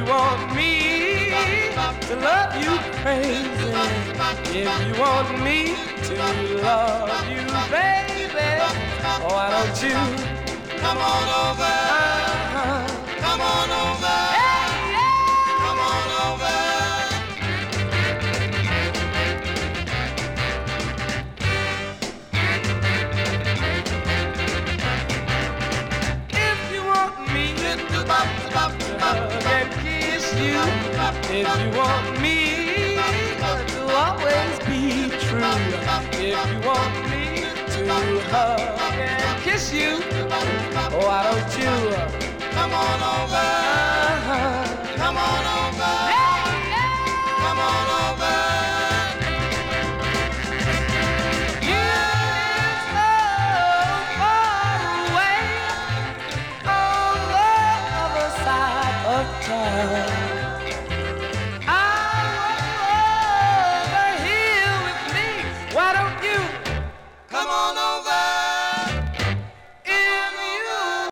want me to love you crazy, if you want me to love you, baby, why don't you come on over? Come on over. Hey, yeah. Come on over. If you want me to hug and kiss you, if you want me to always be true, if you want me to hug and kiss you, why don't you come on over?